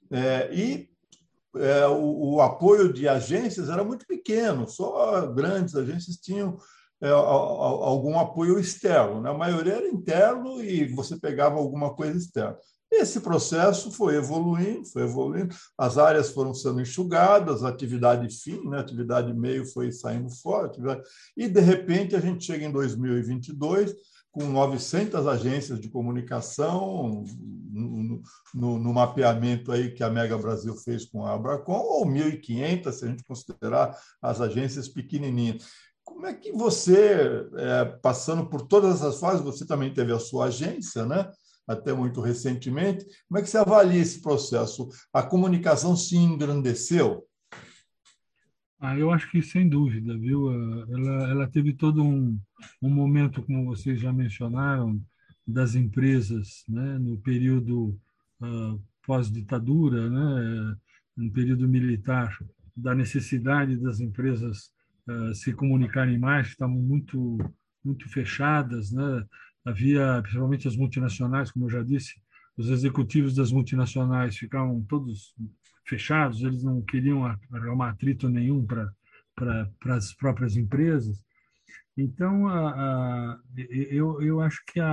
D: O apoio de agências era muito pequeno, só grandes agências tinham algum apoio externo, né? A maioria era interno e você pegava alguma coisa externa. Esse processo foi evoluindo, as áreas foram sendo enxugadas, a atividade fim, né, a atividade meio foi saindo fora, e de repente a gente chega em 2022 com 900 agências de comunicação no mapeamento aí que a Mega Brasil fez com a Abracom, ou 1.500, se a gente considerar as agências pequenininhas. Como é que você, passando por todas essas fases, você também teve a sua agência, né? Até muito recentemente, como é que você avalia esse processo? A comunicação se engrandeceu?
E: Eu acho que sem dúvida, viu? Ela teve todo um momento, como vocês já mencionaram, das empresas, né? No período pós-ditadura, né? No período militar, da necessidade das empresas se comunicarem mais, que estavam muito fechadas, né? Havia, principalmente as multinacionais, como eu já disse, os executivos das multinacionais ficavam todos fechados, eles não queriam arrumar atrito nenhum para as próprias empresas. Então, eu acho que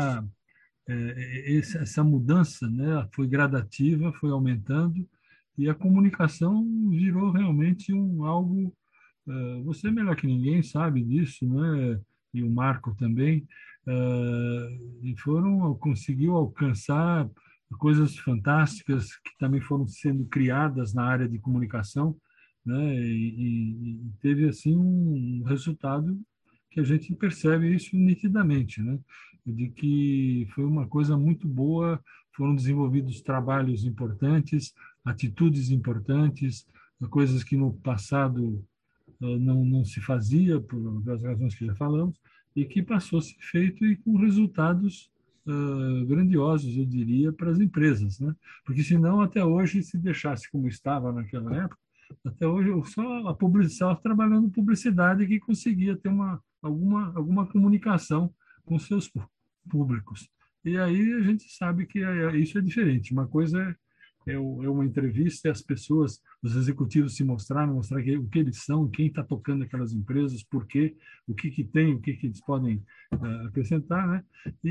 E: essa mudança, né, foi gradativa, foi aumentando, e a comunicação virou realmente algo. Você é melhor que ninguém sabe disso, né? E o Marco também. E conseguiu alcançar coisas fantásticas que também foram sendo criadas na área de comunicação, né? E teve assim um resultado que a gente percebe isso nitidamente, né? De que foi uma coisa muito boa, foram desenvolvidos trabalhos importantes, atitudes importantes, coisas que no passado não se fazia, por as razões que já falamos, e que passou a ser feito e com resultados grandiosos, eu diria, para as empresas, né? Porque senão, até hoje, se deixasse como estava naquela época, até hoje só a publicidade, trabalhando publicidade que conseguia ter alguma comunicação com seus públicos. E aí a gente sabe que isso é diferente. Uma coisa é uma entrevista e as pessoas, os executivos se mostrar o que eles são, quem está tocando aquelas empresas, por quê, o que tem, o que eles podem acrescentar, né?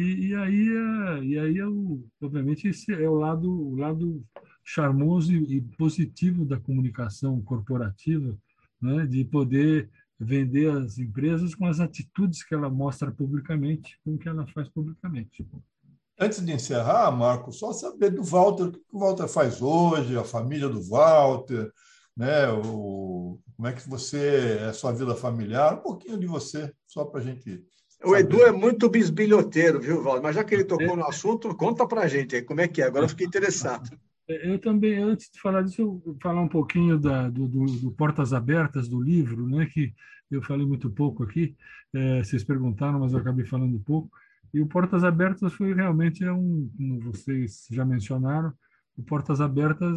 E: Obviamente, esse é o lado charmoso e positivo da comunicação corporativa, né? De poder vender as empresas com as atitudes que ela mostra publicamente, com o que ela faz publicamente.
D: Antes de encerrar, Marco, só saber do Walter, o que o Walter faz hoje, a família do Walter, né? Como é que é a sua vida familiar, um pouquinho de você, só para a gente
C: O Edu é muito bisbilhoteiro, viu, Walter? Mas já que ele tocou no assunto, conta para a gente aí como é que é. Agora eu fiquei interessado.
E: Eu também, antes de falar disso, eu vou falar um pouquinho do Portas Abertas, do livro, né, que eu falei muito pouco aqui, vocês perguntaram, mas eu acabei falando pouco. E o Portas Abertas foi realmente, como vocês já mencionaram, o Portas Abertas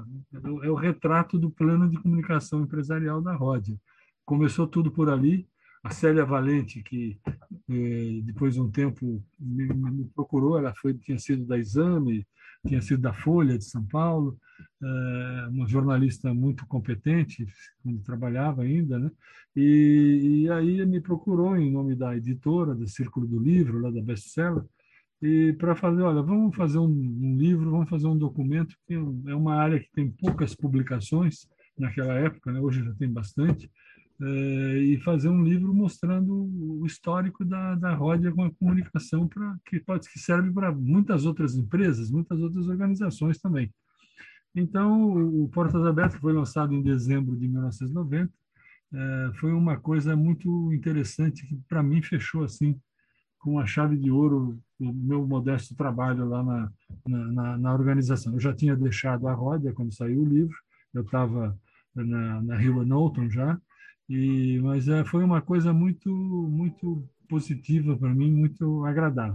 E: é o retrato do plano de comunicação empresarial da Ródia. Começou tudo por ali, A Célia Valente, que depois de um tempo me procurou, ela tinha sido da Exame, tinha sido da Folha de São Paulo, uma jornalista muito competente, quando trabalhava ainda, né? E aí me procurou em nome da editora, do Círculo do Livro, lá da Bestseller, e para fazer, olha, vamos fazer um livro, vamos fazer um documento, que é uma área que tem poucas publicações naquela época, né? Hoje já tem bastante, e fazer um livro mostrando o histórico da Ródia com a comunicação, que serve para muitas outras empresas, muitas outras organizações também. Então, o Portas Abertas foi lançado em dezembro de 1990, foi uma coisa muito interessante que, para mim, fechou assim, com a chave de ouro, o meu modesto trabalho lá na organização. Eu já tinha deixado a Ródia quando saiu o livro, eu estava na Rio Knowlton já, mas foi uma coisa muito, muito positiva para mim, muito agradável.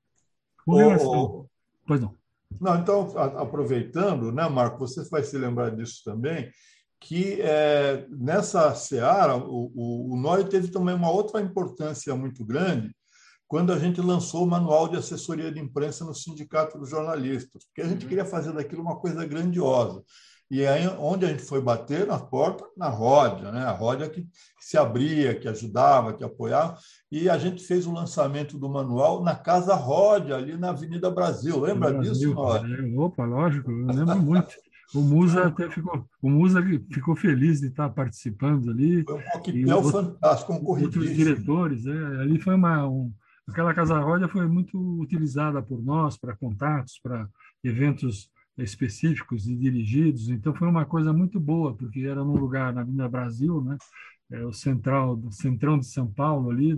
E: Com relação... Pois não.
D: Não, então, aproveitando, né, Marco, você vai se lembrar disso também, que nessa seara, o NOI teve também uma outra importância muito grande quando a gente lançou o Manual de Assessoria de Imprensa no Sindicato dos Jornalistas, porque a gente queria fazer daquilo uma coisa grandiosa. E aí, onde a gente foi bater na porta? Na Ródia, né? A Ródia que se abria, que ajudava, que apoiava. E a gente fez o lançamento do manual na Casa Ródia, ali na Avenida Brasil. Lembra disso, Nório?
E: Opa, lógico, eu lembro muito. O Musa ficou feliz de estar participando ali.
D: Foi um coquetel fantástico,
E: outros diretores. Ali foi aquela Casa Ródia foi muito utilizada por nós para contatos, para eventos específicos e dirigidos. Então foi uma coisa muito boa, porque era num lugar na Avenida Brasil, né? O centrão de São Paulo ali,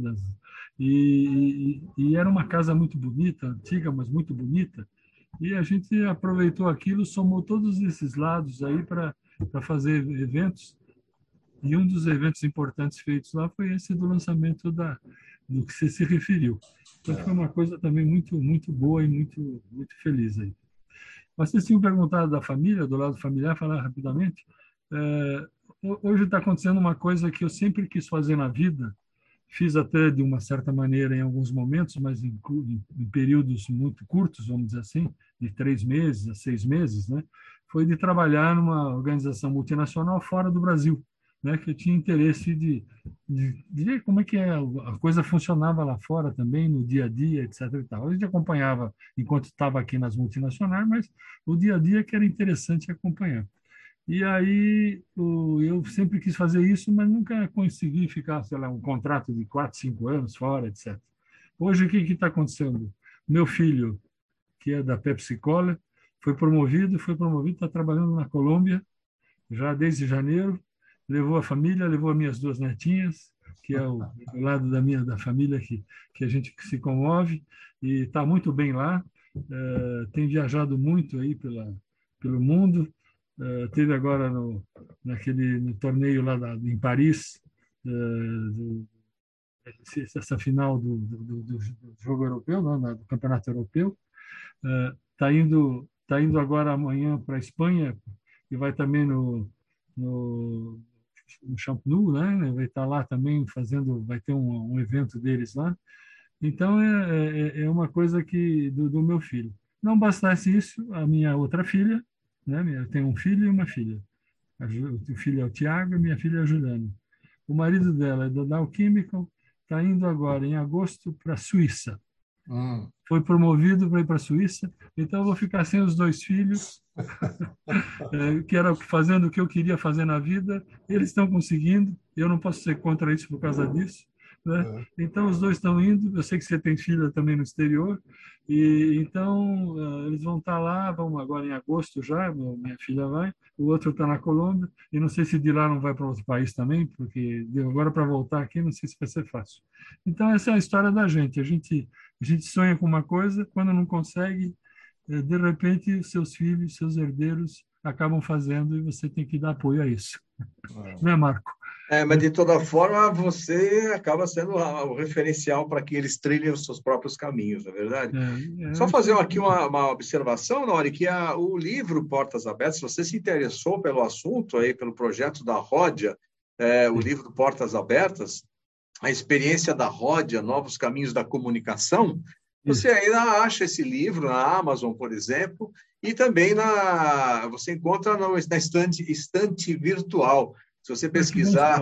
E: e era uma casa muito bonita, antiga, mas muito bonita. E a gente aproveitou aquilo, somou todos esses lados aí para fazer eventos. E um dos eventos importantes feitos lá foi esse do lançamento do que você se referiu. Então foi uma coisa também muito, muito boa e muito, muito feliz aí. Vocês tinham perguntado da família, do lado familiar, falar rapidamente. Hoje está acontecendo uma coisa que eu sempre quis fazer na vida, fiz até de uma certa maneira em alguns momentos, mas em períodos muito curtos, vamos dizer assim, de 3 meses a 6 meses, né? Foi de trabalhar numa organização multinacional fora do Brasil, né? Que eu tinha interesse de ver como é que a coisa funcionava lá fora também, no dia a dia, etc. E tal. A gente acompanhava enquanto estava aqui nas multinacionais, mas o dia a dia que era interessante acompanhar. E aí eu sempre quis fazer isso, mas nunca consegui ficar, sei lá, um contrato de 4, 5 anos fora, etc. Hoje, o que está acontecendo? Meu filho, que é da Pepsi Cola, foi promovido, está trabalhando na Colômbia, já desde janeiro, levou a família, levou as minhas 2 netinhas, que é o lado da família que a gente se comove, e está muito bem lá, tem viajado muito aí pelo mundo. Teve agora no torneio lá em Paris, essa final do jogo europeu, não, do campeonato europeu. Está indo agora amanhã para a Espanha e vai também no Camp Nou, né? Vai estar lá também vai ter um evento deles lá. Então é uma coisa do meu filho. Não bastasse isso, a minha outra filha, né? Eu tenho um filho e uma filha. O filho é o Tiago e minha filha é a Juliana. O marido dela é da Dow Chemical, está indo agora, em agosto, para a Suíça. Foi promovido para ir para a Suíça, então eu vou ficar sem os 2 filhos, que era fazendo o que eu queria fazer na vida. Eles estão conseguindo, eu não posso ser contra isso por causa disso, né? Então os 2 estão indo. Eu sei que você tem filha também no exterior, e então eles vão estar lá. Vamos agora em agosto já, minha filha vai, o outro está na Colômbia, e não sei se de lá não vai para outro país também, porque agora para voltar aqui não sei se vai ser fácil. Então essa é a história da gente. A gente sonha com uma coisa, quando não consegue, de repente seus filhos, seus herdeiros acabam fazendo, e você tem que dar apoio a isso. Não é, Marco?
C: Mas de toda forma, você acaba sendo o referencial para que eles trilhem os seus próprios caminhos, não é verdade? Só fazer aqui uma observação, Nório, que o livro Portas Abertas, se você se interessou pelo assunto, aí, pelo projeto da Ródia, o livro Portas Abertas, A Experiência da Ródia, Novos Caminhos da Comunicação, você ainda acha esse livro na Amazon, por exemplo, e também você encontra na estante virtual. Se você pesquisar,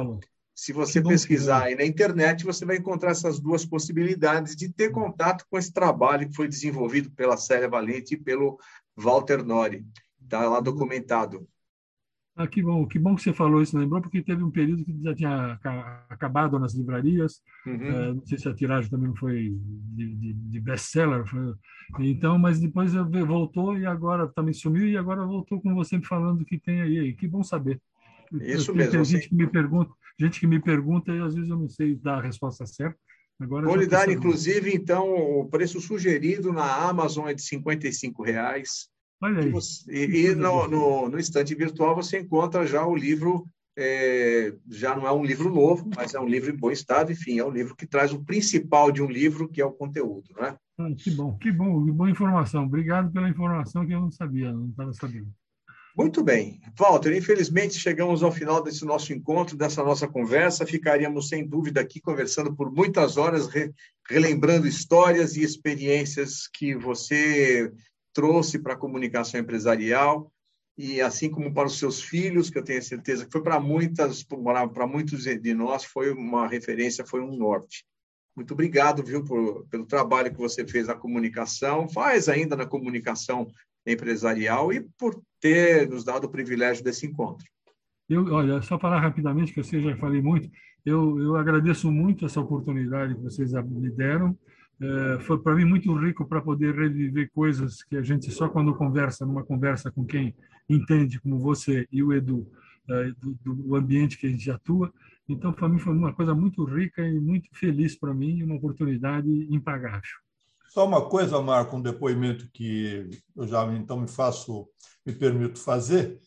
C: aí na internet, você vai encontrar essas duas possibilidades de ter contato com esse trabalho que foi desenvolvido pela Célia Valente e pelo Walter Nori. Está lá documentado.
E: Que bom que você falou isso, lembrou, porque teve um período que já tinha acabado nas livrarias, não sei se a tiragem também não foi de best-seller, então, mas depois voltou e agora também sumiu e agora voltou com você falando que tem aí, que bom saber.
C: Isso mesmo.
E: Tem gente que me pergunta e às vezes eu não sei dar a resposta certa. Agora
C: vou lhe dar, inclusive, então, o preço sugerido na Amazon é de R$55.
E: Olha aí.
C: E no estante virtual você encontra já o livro, já não é um livro novo, mas é um livro em bom estado, enfim, é um livro que traz o principal de um livro, que é o conteúdo, né?
E: Que boa informação. Obrigado pela informação que eu não sabia, não estava sabendo.
C: Muito bem. Walter, infelizmente chegamos ao final desse nosso encontro, dessa nossa conversa. Ficaríamos, sem dúvida, aqui conversando por muitas horas, relembrando histórias e experiências que você trouxe para a comunicação empresarial, e assim como para os seus filhos, que eu tenho certeza que foi para muitos de nós, foi uma referência, foi um norte. Muito obrigado, viu, pelo trabalho que você fez na comunicação, faz ainda na comunicação empresarial e por ter nos dado o privilégio desse encontro.
E: Olha, só falar rapidamente, que eu já falei muito, eu agradeço muito essa oportunidade que vocês me deram. Foi para mim muito rico para poder reviver coisas que a gente só quando conversa, numa conversa com quem entende, como você e o Edu, do ambiente que a gente atua. Então, para mim foi uma coisa muito rica e muito feliz para mim, uma oportunidade impagável.
D: Só uma coisa, Marco, um depoimento que eu já então me permito fazer.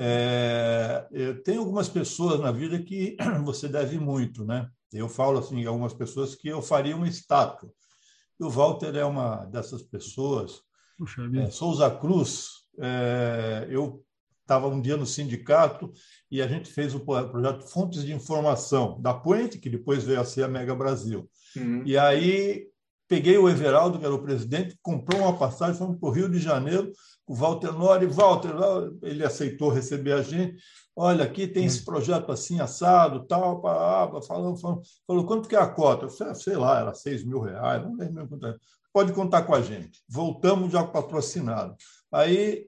D: Tem algumas pessoas na vida que você deve muito, né? Eu falo assim, algumas pessoas que eu faria uma estátua. E o Walter é uma dessas pessoas.
E: Puxa,
D: Souza Cruz, eu estava um dia no sindicato e a gente fez o projeto Fontes de Informação da Puente, que depois veio a ser a Mega Brasil. E aí peguei o Everaldo, que era o presidente, comprou uma passagem, fomos para o Rio de Janeiro, o Walter Nori. Walter, ele aceitou receber a gente. Olha, aqui tem esse projeto assim, assado, tal, falou, quanto que é a cota? Eu sei lá, era R$6 mil, não lembro quanto é. Pode contar com a gente. Voltamos já patrocinado. Aí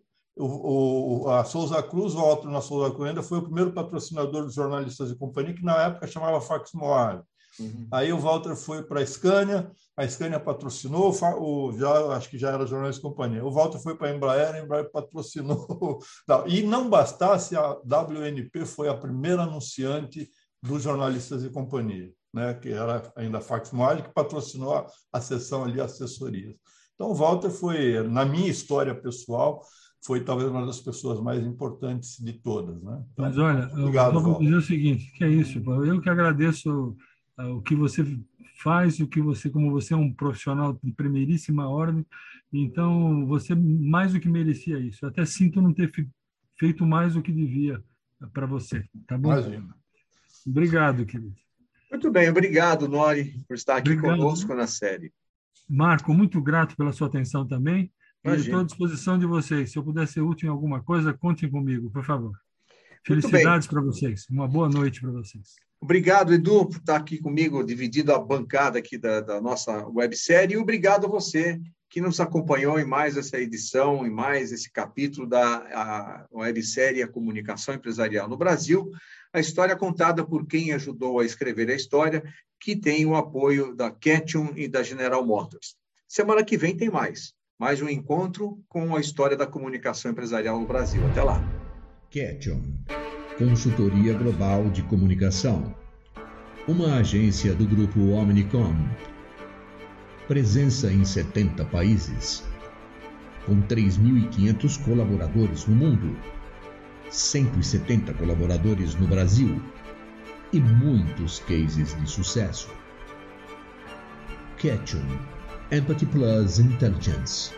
D: a Souza Cruz, o Walter na Souza Cruz ainda foi o primeiro patrocinador dos Jornalistas e Companhia, que na época chamava Fax Moab. Aí o Walter foi para a Scania patrocinou, acho que já era Jornalistas e Companhia. O Walter foi para a Embraer patrocinou. E não bastasse, a WNP foi a primeira anunciante dos Jornalistas e Companhia, né, que era ainda a Fax Moab, que patrocinou a seção ali, assessorias. Então, o Walter foi, na minha história pessoal, foi talvez uma das pessoas mais importantes de todas, né? Então,
E: mas olha,
D: obrigado,
E: eu vou dizer o seguinte, que é isso, eu que agradeço o que você faz, como você é um profissional de primeiríssima ordem, então você mais do que merecia isso. Eu até sinto não ter feito mais do que devia para você, tá bom?
D: Imagina.
E: Obrigado, querido.
C: Muito bem, obrigado, Nori, por estar aqui conosco na série.
E: Marco, muito grato pela sua atenção também.
C: Imagina.
E: Estou à disposição de vocês. Se eu puder ser útil em alguma coisa, contem comigo, por favor. Felicidades para vocês. Uma boa noite para vocês.
C: Obrigado, Edu, por estar aqui comigo, dividindo a bancada aqui da nossa websérie. E obrigado a você que nos acompanhou em mais essa edição, em mais esse capítulo da websérie A Comunicação Empresarial no Brasil. A história contada por quem ajudou a escrever a história, que tem o apoio da Ketchum e da General Motors. Semana que vem tem mais um encontro com a história da comunicação empresarial no Brasil. Até lá.
B: Ketchum, consultoria global de comunicação. Uma agência do grupo Omnicom. Presença em 70 países. Com 3.500 colaboradores no mundo. 170 colaboradores no Brasil. E muitos cases de sucesso. Ketchum. Empathy Plus Intelligence.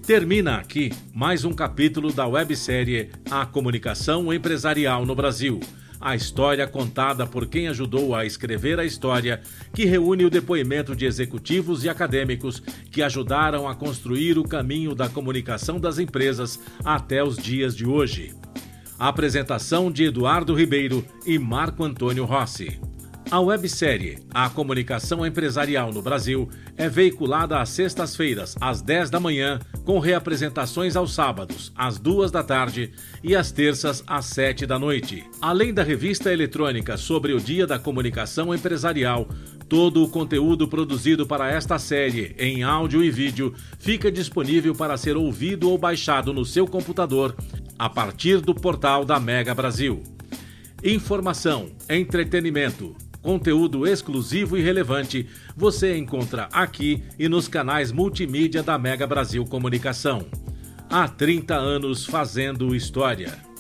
A: Termina aqui mais um capítulo da websérie A Comunicação Empresarial no Brasil. A história contada por quem ajudou a escrever a história, que reúne o depoimento de executivos e acadêmicos que ajudaram a construir o caminho da comunicação das empresas até os dias de hoje. A apresentação de Eduardo Ribeiro e Marco Antônio Rossi. A websérie A Comunicação Empresarial no Brasil é veiculada às sextas-feiras, às 10 da manhã, com reapresentações aos sábados, às 2 da tarde e às terças, às 7 da noite. Além da revista eletrônica sobre o Dia da Comunicação Empresarial, todo o conteúdo produzido para esta série, em áudio e vídeo, fica disponível para ser ouvido ou baixado no seu computador a partir do portal da Mega Brasil. Informação, entretenimento, conteúdo exclusivo e relevante você encontra aqui e nos canais multimídia da Mega Brasil Comunicação. Há 30 anos fazendo história.